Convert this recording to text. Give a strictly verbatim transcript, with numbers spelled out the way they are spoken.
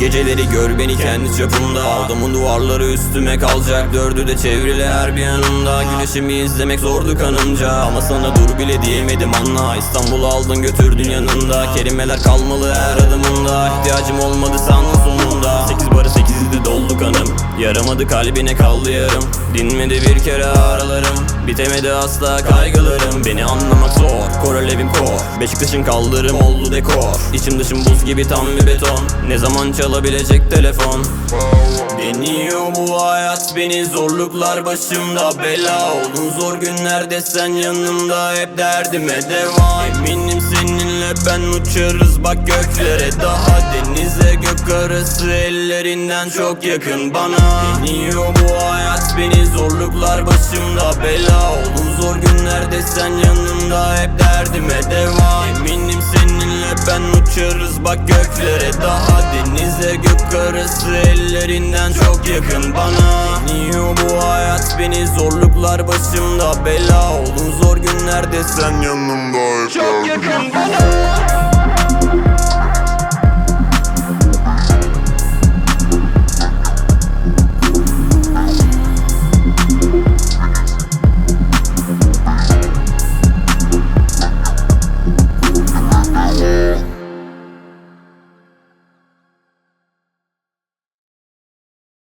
Geceleri gör beni kendi çapımda. Aldımın duvarları üstüme kalacak, dördü de çevrili her bir yanımda. Güneşimi izlemek zordu kanımca, ama sana dur bile diyemedim anla. İstanbul'u aldın götürdün yanında, kelimeler kalmalı her adımında. İhtiyacım olmadı sandın sonunda. Sekiz barı sekizi de doldu kanım, yaramadı kalbine kaldı yarım. Dinmedi bir kere aralarım, bitemedi asla kaygılarım. Beni anlamak zor, kor alevim kor. Beşiktaş'ın kaldırım oldu dekor. İçim dışım buz gibi tam bir beton. Ne zaman çalabilecek telefon? Deniyor bu hayat beni, zorluklar başımda bela. Oldun zor günlerde sen yanımda, hep derdime devam. Eminim seninle ben uçarız bak göklere, daha denize gök arası, ellerinden çok yakın bana. Deniyor bu hayat beni, zorluklar başımda bela. Oldun zor günlerde sen yanımda, hep derdime devam. Eminim seninle ben uçarız bak göklere, daha denize gök arası, ellerinden çok yakın bana. Deniyor bu hayat beni, zorluklar başımda bela. Oldun zor günlerde sen yanımda, hep çok yakın bana.